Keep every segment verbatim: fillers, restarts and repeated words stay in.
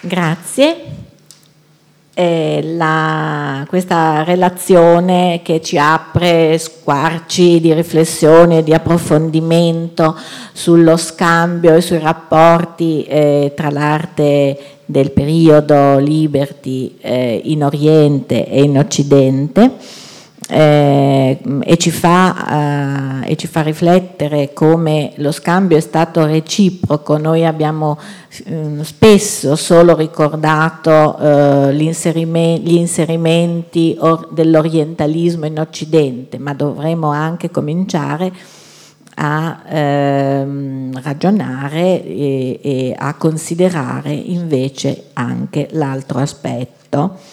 Grazie. Eh, la, questa relazione che ci apre squarci di riflessione e di approfondimento sullo scambio e sui rapporti eh, tra l'arte del periodo Liberty eh, in Oriente e in Occidente. Eh, e, ci fa, eh, e ci fa riflettere come lo scambio è stato reciproco. Noi abbiamo eh, spesso solo ricordato eh, gli inserimenti or- dell'orientalismo in Occidente, ma dovremmo anche cominciare a ehm, ragionare e, e a considerare invece anche l'altro aspetto.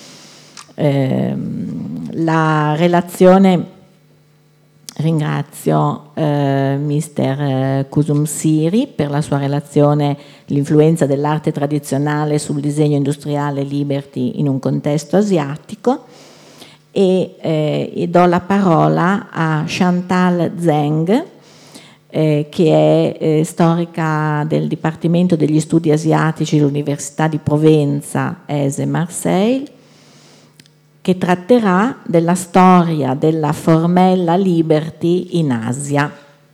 La relazione, ringrazio eh, mister Kusumsiri per la sua relazione l'influenza dell'arte tradizionale sul disegno industriale Liberty in un contesto asiatico e, eh, e do la parola a Chantal Zeng eh, che è eh, storica del Dipartimento degli Studi Asiatici dell'Università di Provenza, E S E Marseille, che tratterà della storia della formella Liberty in Asia.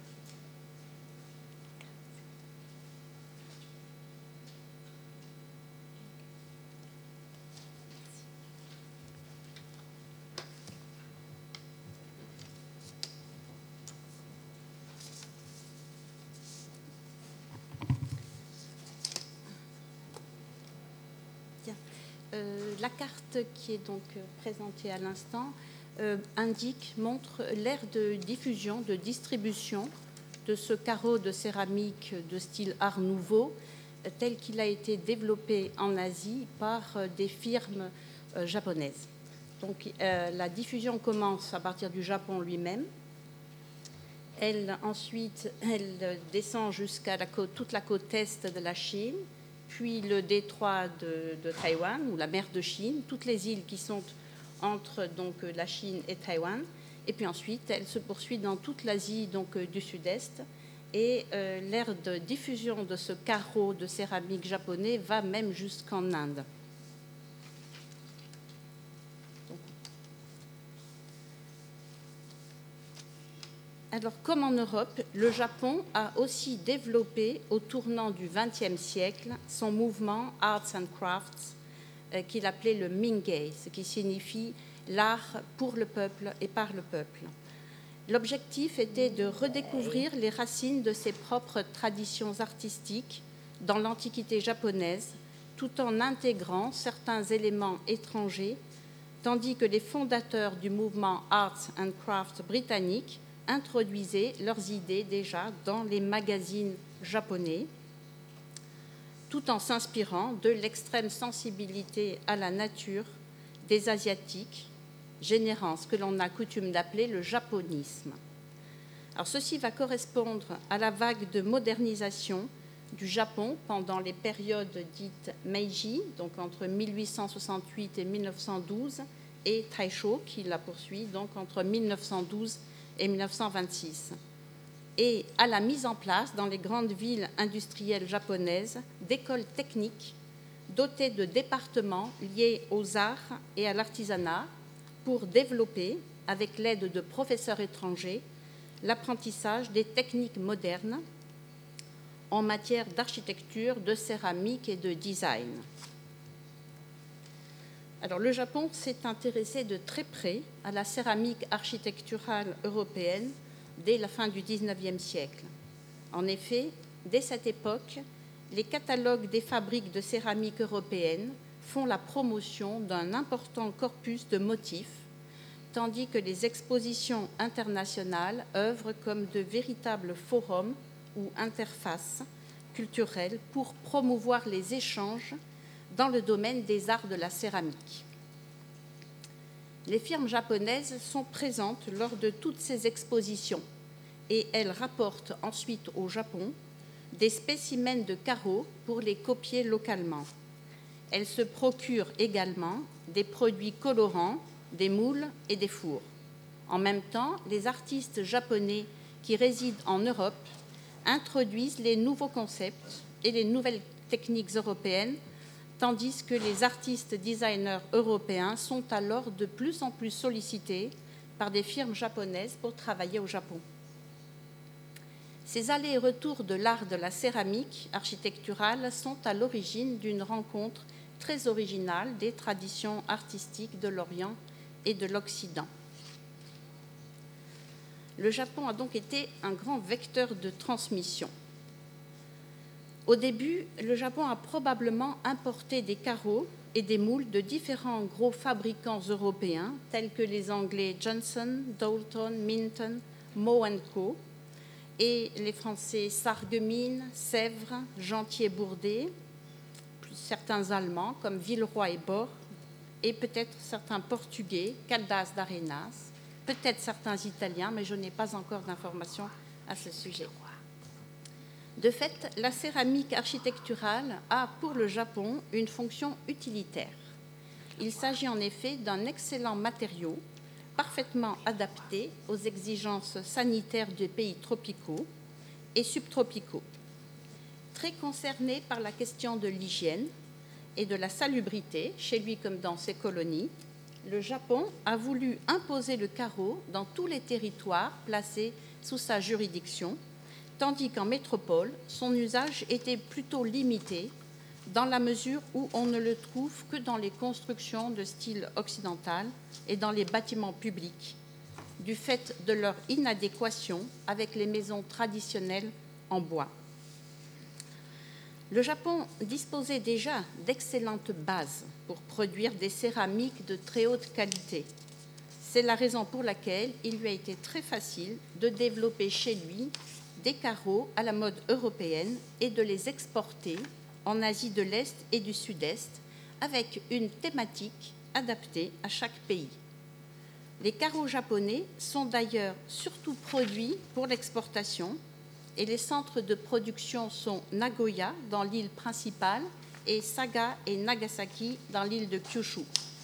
La carte qui est donc présentée à l'instant euh, indique, montre l'ère de diffusion, de distribution de ce carreau de céramique de style Art Nouveau euh, tel qu'il a été développé en Asie par euh, des firmes euh, japonaises. Donc euh, la diffusion commence à partir du Japon lui-même. Elle, ensuite, elle descend jusqu'à la côte, toute la côte est de la Chine, puis le détroit de, de Taïwan, ou la mer de Chine, toutes les îles qui sont entre donc, la Chine et Taïwan. Et puis ensuite, elle se poursuit dans toute l'Asie donc, du Sud-Est. Et euh, l'ère de diffusion de ce carreau de céramique japonais va même jusqu'en Inde. Alors, comme en Europe, le Japon a aussi développé, au tournant du vingtième siècle, son mouvement Arts and Crafts, euh, qu'il appelait le Mingei, ce qui signifie l'art pour le peuple et par le peuple. L'objectif était de redécouvrir les racines de ses propres traditions artistiques dans l'Antiquité japonaise, tout en intégrant certains éléments étrangers, tandis que les fondateurs du mouvement Arts and Crafts britannique introduisaient leurs idées déjà dans les magazines japonais, tout en s'inspirant de l'extrême sensibilité à la nature des Asiatiques, générant ce que l'on a coutume d'appeler le japonisme. Alors, ceci va correspondre à la vague de modernisation du Japon pendant les périodes dites Meiji, donc entre mille huit cent soixante-huit et mille neuf cent douze, et Taisho, qui la poursuit donc entre mille neuf cent douze et mille neuf cent vingt-six, et à la mise en place dans les grandes villes industrielles japonaises d'écoles techniques dotées de départements liés aux arts et à l'artisanat pour développer, avec l'aide de professeurs étrangers, l'apprentissage des techniques modernes en matière d'architecture, de céramique et de design. Alors, le Japon s'est intéressé de très près à la céramique architecturale européenne dès la fin du dix-neuvième siècle. En effet, dès cette époque, les catalogues des fabriques de céramique européennes font la promotion d'un important corpus de motifs, tandis que les expositions internationales œuvrent comme de véritables forums ou interfaces culturelles pour promouvoir les échanges dans le domaine des arts de la céramique. Les firmes japonaises sont présentes lors de toutes ces expositions et elles rapportent ensuite au Japon des spécimens de carreaux pour les copier localement. Elles se procurent également des produits colorants, des moules et des fours. En même temps, les artistes japonais qui résident en Europe introduisent les nouveaux concepts et les nouvelles techniques européennes tandis que les artistes designers européens sont alors de plus en plus sollicités par des firmes japonaises pour travailler au Japon. Ces allers et retours de l'art de la céramique architecturale sont à l'origine d'une rencontre très originale des traditions artistiques de l'Orient et de l'Occident. Le Japon a donc été un grand vecteur de transmission. Au début, le Japon a probablement importé des carreaux et des moules de différents gros fabricants européens, tels que les Anglais Johnson, Doulton, Minton, Moe and Co, et les Français Sarreguemines, Sèvres, Gentier-Bourdet, certains Allemands comme Villeroy et Bohr, et peut-être certains Portugais, Caldas d'Arenas, peut-être certains Italiens, mais je n'ai pas encore d'informations à ce sujet. De fait, la céramique architecturale a pour le Japon une fonction utilitaire. Il s'agit en effet d'un excellent matériau, parfaitement adapté aux exigences sanitaires des pays tropicaux et subtropicaux. Très concerné par la question de l'hygiène et de la salubrité, chez lui comme dans ses colonies, le Japon a voulu imposer le carreau dans tous les territoires placés sous sa juridiction, tandis qu'en métropole, son usage était plutôt limité dans la mesure où on ne le trouve que dans les constructions de style occidental et dans les bâtiments publics, du fait de leur inadéquation avec les maisons traditionnelles en bois. Le Japon disposait déjà d'excellentes bases pour produire des céramiques de très haute qualité. C'est la raison pour laquelle il lui a été très facile de développer chez lui des carreaux à la mode européenne et de les exporter en Asie de l'Est et du Sud-Est, avec une thématique adaptée à chaque pays. Les carreaux japonais sont d'ailleurs surtout produits pour l'exportation, et les centres de production sont Nagoya, dans l'île principale, et Saga et Nagasaki, dans l'île de Kyushu.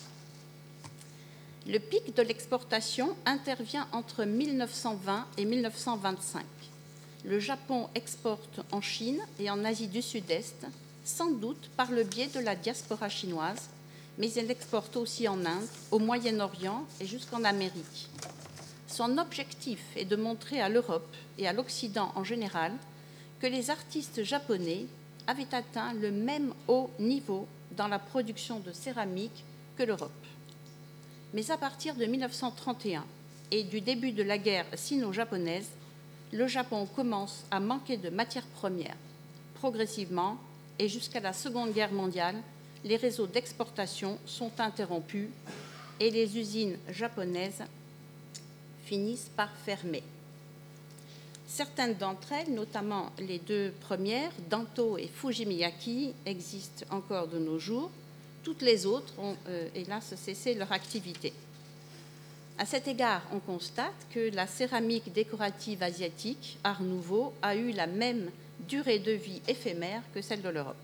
Le pic de l'exportation intervient entre mille neuf cent vingt et mille neuf cent vingt-cinq. Le Japon exporte en Chine et en Asie du Sud-Est, sans doute par le biais de la diaspora chinoise, mais il exporte aussi en Inde, au Moyen-Orient et jusqu'en Amérique. Son objectif est de montrer à l'Europe et à l'Occident en général que les artistes japonais avaient atteint le même haut niveau dans la production de céramique que l'Europe. Mais à partir de mille neuf cent trente et un et du début de la guerre sino-japonaise, le Japon commence à manquer de matières premières. Progressivement, et jusqu'à la Seconde Guerre mondiale, les réseaux d'exportation sont interrompus et les usines japonaises finissent par fermer. Certaines d'entre elles, notamment les deux premières, Danto et Fujimiyaki, existent encore de nos jours. Toutes les autres ont, euh, hélas, cessé leur activité. À cet égard, on constate que la céramique décorative asiatique, Art Nouveau, a eu la même durée de vie éphémère que celle de l'Europe.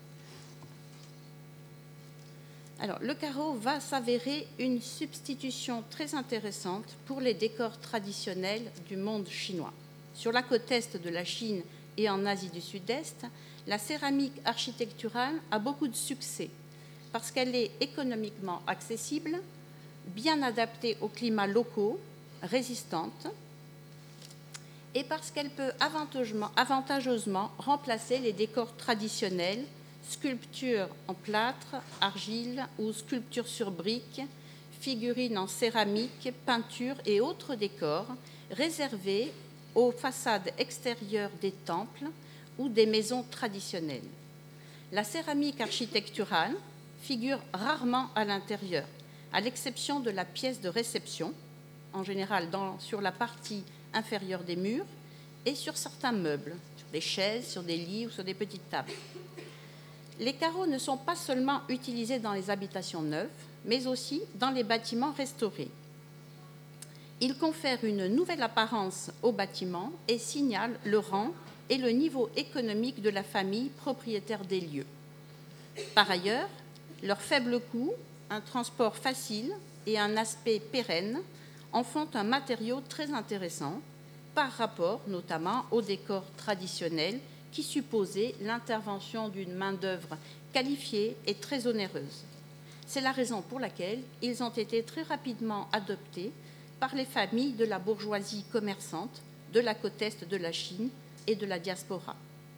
Alors, le carreau va s'avérer une substitution très intéressante pour les décors traditionnels du monde chinois. Sur la côte est de la Chine et en Asie du Sud-Est, la céramique architecturale a beaucoup de succès parce qu'elle est économiquement accessible, bien adaptée aux climats locaux, résistante, et parce qu'elle peut avantageusement, avantageusement remplacer les décors traditionnels, sculptures en plâtre, argile ou sculptures sur briques, figurines en céramique, peintures et autres décors réservés aux façades extérieures des temples ou des maisons traditionnelles. La céramique architecturale figure rarement à l'intérieur, à l'exception de la pièce de réception, en général dans, sur la partie inférieure des murs, et sur certains meubles, sur des chaises, sur des lits ou sur des petites tables. Les carreaux ne sont pas seulement utilisés dans les habitations neuves, mais aussi dans les bâtiments restaurés. Ils confèrent une nouvelle apparence aux bâtiments et signalent le rang et le niveau économique de la famille propriétaire des lieux. Par ailleurs, leur faible coût, un transport facile et un aspect pérenne en font un matériau très intéressant par rapport notamment aux décors traditionnels qui supposait l'intervention d'une main-d'œuvre qualifiée et très onéreuse. C'est la raison pour laquelle ils ont été très rapidement adoptés par les familles de la bourgeoisie commerçante de la côte est de la Chine et de la diaspora.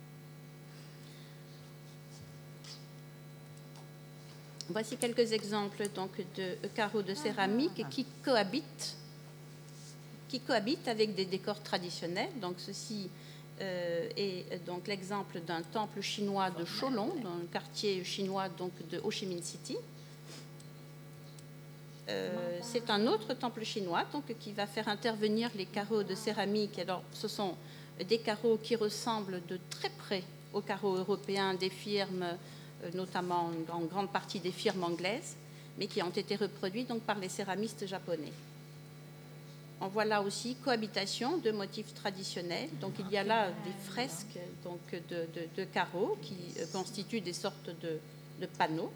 Voici quelques exemples donc, de carreaux de céramique qui cohabitent, qui cohabitent avec des décors traditionnels. Donc, ceci euh, est donc l'exemple d'un temple chinois de Cholon, dans le quartier chinois donc, de Ho Chi Minh City. Euh, c'est un autre temple chinois donc, qui va faire intervenir les carreaux de céramique. Alors, ce sont des carreaux qui ressemblent de très près aux carreaux européens des firmes, euh, notamment en grande partie des firmes anglaises, mais qui ont été reproduits donc, par les céramistes japonais. On voit là aussi cohabitation de motifs traditionnels. Donc, il y a là des fresques donc, de, de, de carreaux qui euh, constituent des sortes de, de panneaux.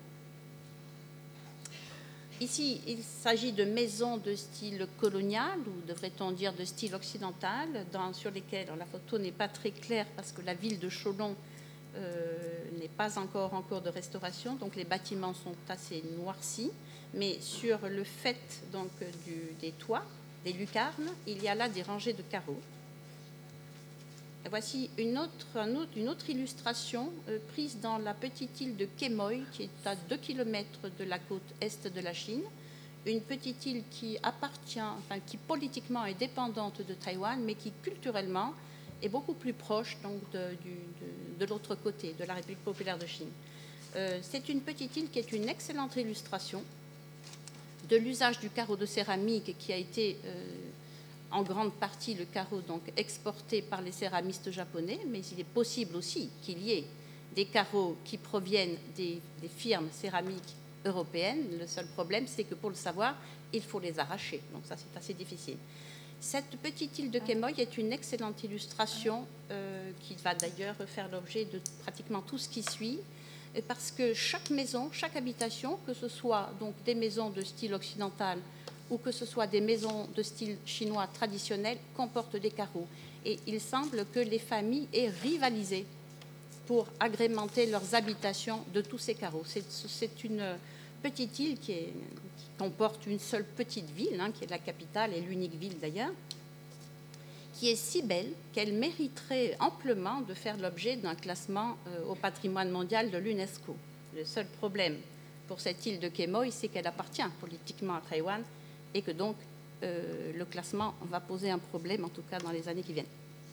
Ici, il s'agit de maisons de style colonial, ou devrait-on dire de style occidental, dans, sur lesquelles alors, la photo n'est pas très claire parce que la ville de Cholon euh, n'est pas encore en cours de restauration, donc les bâtiments sont assez noircis, mais sur le fait donc, du, des toits, des lucarnes, il y a là des rangées de carreaux. Et voici une autre, un autre, une autre illustration euh, prise dans la petite île de Quemoy, qui est à deux kilomètres de la côte est de la Chine, une petite île qui appartient, enfin, qui politiquement est dépendante de Taïwan, mais qui culturellement est beaucoup plus proche donc, de, du, de, de l'autre côté, de la République populaire de Chine. Euh, c'est une petite île qui est une excellente illustration de l'usage du carreau de céramique qui a été euh, en grande partie le carreau donc exporté par les céramistes japonais, mais il est possible aussi qu'il y ait des carreaux qui proviennent des, des firmes céramiques européennes. Le seul problème, c'est que pour le savoir, il faut les arracher. Donc ça, c'est assez difficile. Cette petite île de Quemoy est une excellente illustration euh, qui va d'ailleurs faire l'objet de pratiquement tout ce qui suit, parce que chaque maison, chaque habitation, que ce soit donc des maisons de style occidental ou que ce soit des maisons de style chinois traditionnel, comportent des carreaux. Et il semble que les familles aient rivalisé pour agrémenter leurs habitations de tous ces carreaux. C'est, c'est une petite île qui, est, qui comporte une seule petite ville, hein, qui est la capitale et l'unique ville d'ailleurs, qui est si belle qu'elle mériterait amplement de faire l'objet d'un classement euh, au patrimoine mondial de l'UNESCO. Le seul problème pour cette île de Quemoy, c'est qu'elle appartient politiquement à Taïwan et que donc euh, le classement va poser un problème, en tout cas dans les années qui viennent.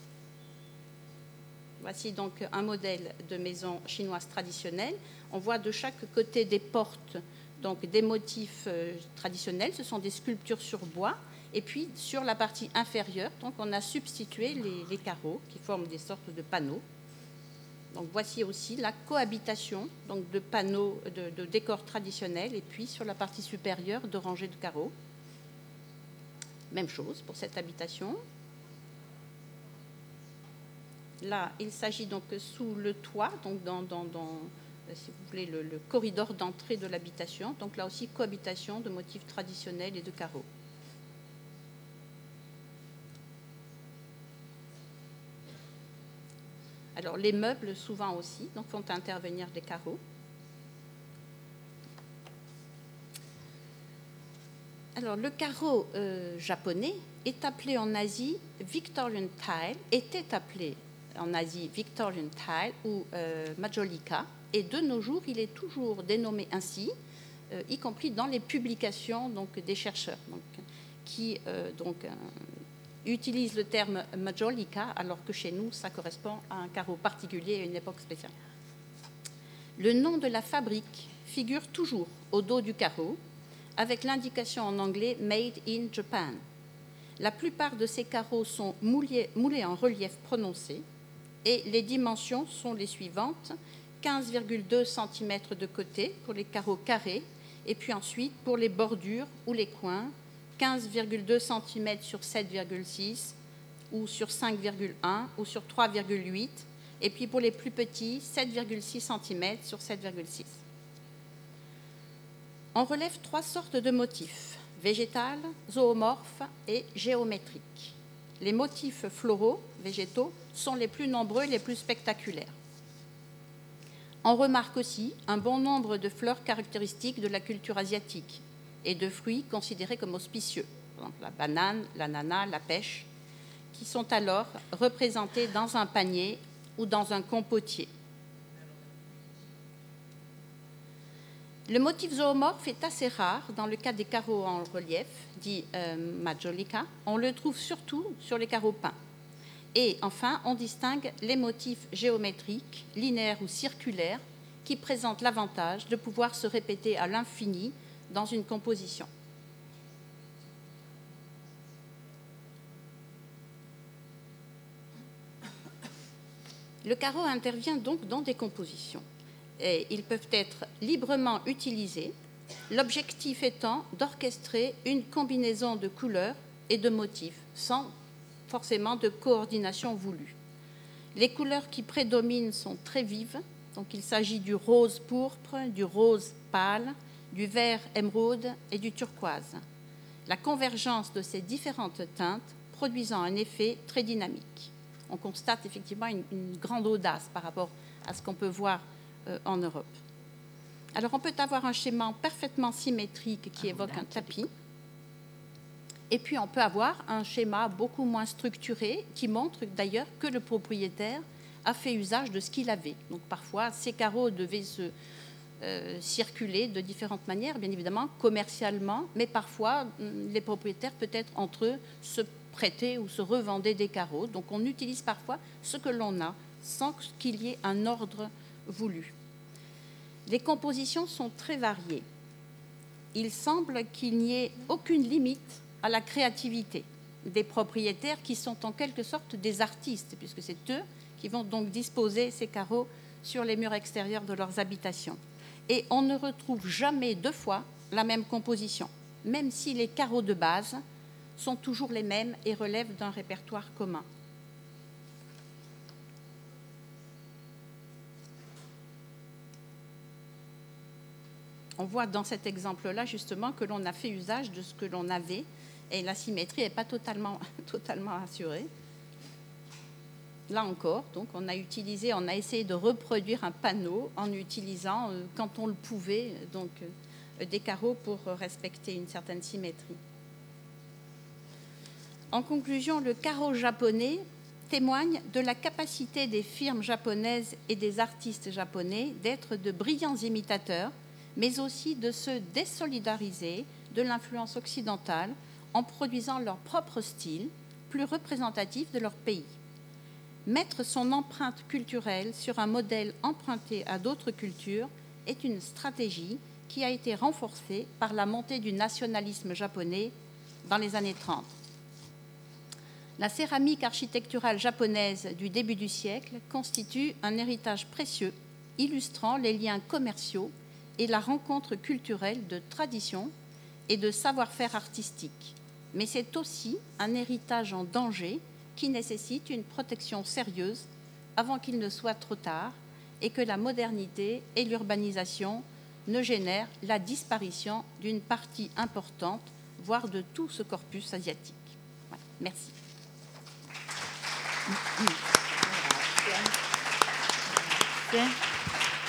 Voici donc un modèle de maison chinoise traditionnelle. On voit de chaque côté des portes donc des motifs euh, traditionnels. Ce sont des sculptures sur bois. Et puis, sur la partie inférieure, donc, on a substitué les, les carreaux qui forment des sortes de panneaux. Donc, voici aussi la cohabitation donc, de panneaux, de, de décors traditionnels, et puis sur la partie supérieure, de rangées de carreaux. Même chose pour cette habitation. Là, il s'agit donc sous le toit, donc dans, dans, dans si vous voulez, le, le corridor d'entrée de l'habitation. Donc là aussi, cohabitation de motifs traditionnels et de carreaux. Alors, les meubles, souvent aussi, donc, font intervenir des carreaux. Alors, le carreau euh, japonais est appelé en Asie Victorian Tile, était appelé en Asie Victorian Tile ou euh, Majolika, et de nos jours, il est toujours dénommé ainsi, euh, y compris dans les publications donc, des chercheurs, donc, qui euh, donc, euh, utilisent le terme Majolika, alors que chez nous, ça correspond à un carreau particulier et à une époque spéciale. Le nom de la fabrique figure toujours au dos du carreau, avec l'indication en anglais « Made in Japan ». La plupart de ces carreaux sont moulés, moulés en relief prononcé et les dimensions sont les suivantes, quinze virgule deux centimètres de côté pour les carreaux carrés et puis ensuite pour les bordures ou les coins, quinze virgule deux centimètres sur sept virgule six ou sur cinq virgule un ou sur trois virgule huit et puis pour les plus petits, sept virgule six centimètres sur sept virgule six. On relève trois sortes de motifs, végétal, zoomorphe et géométrique. les motifs floraux, végétaux, sont les plus nombreux et les plus spectaculaires. On remarque aussi un bon nombre de fleurs caractéristiques de la culture asiatique et de fruits considérés comme auspicieux, par exemple la banane, l'ananas, la pêche, qui sont alors représentés dans un panier ou dans un compotier. Le motif zoomorphe est assez rare dans le cas des carreaux en relief, dit euh, majolica. On le trouve surtout sur les carreaux peints. Et enfin, on distingue les motifs géométriques, linéaires ou circulaires, qui présentent l'avantage de pouvoir se répéter à l'infini dans une composition. Le carreau intervient donc dans des compositions. Et ils peuvent être librement utilisés, l'objectif étant d'orchestrer une combinaison de couleurs et de motifs, sans forcément de coordination voulue. Les couleurs qui prédominent sont très vives, donc il s'agit du rose pourpre, du rose pâle, du vert émeraude et du turquoise. La convergence de ces différentes teintes produisant un effet très dynamique. On constate effectivement une, une grande audace par rapport à ce qu'on peut voir euh, en Europe. Alors on peut avoir un schéma parfaitement symétrique qui évoque un tapis, et puis on peut avoir un schéma beaucoup moins structuré qui montre d'ailleurs que le propriétaire a fait usage de ce qu'il avait. Donc parfois ces carreaux devaient se euh, circuler de différentes manières, bien évidemment commercialement, mais parfois les propriétaires peut-être entre eux se prêtaient ou se revendaient des carreaux. Donc on utilise parfois ce que l'on a sans qu'il y ait un ordre voulu. Les compositions sont très variées. Il semble qu'il n'y ait aucune limite à la créativité des propriétaires qui sont en quelque sorte des artistes, puisque c'est eux qui vont donc disposer ces carreaux sur les murs extérieurs de leurs habitations. Et on ne retrouve jamais deux fois la même composition, même si les carreaux de base sont toujours les mêmes et relèvent d'un répertoire commun. On voit dans cet exemple-là justement que l'on a fait usage de ce que l'on avait et la symétrie n'est pas totalement, totalement assurée. Là encore, donc, on a utilisé, on a essayé de reproduire un panneau en utilisant, euh, quand on le pouvait, donc, euh, des carreaux pour respecter une certaine symétrie. En conclusion, le carreau japonais témoigne de la capacité des firmes japonaises et des artistes japonais d'être de brillants imitateurs, mais aussi de se désolidariser de l'influence occidentale en produisant leur propre style, plus représentatif de leur pays. Mettre son empreinte culturelle sur un modèle emprunté à d'autres cultures est une stratégie qui a été renforcée par la montée du nationalisme japonais dans les années trente. La céramique architecturale japonaise du début du siècle constitue un héritage précieux illustrant les liens commerciaux et la rencontre culturelle de traditions et de savoir-faire artistique. Mais c'est aussi un héritage en danger qui nécessite une protection sérieuse avant qu'il ne soit trop tard et que la modernité et l'urbanisation ne génèrent la disparition d'une partie importante, voire de tout ce corpus asiatique. Voilà. Merci. Bien.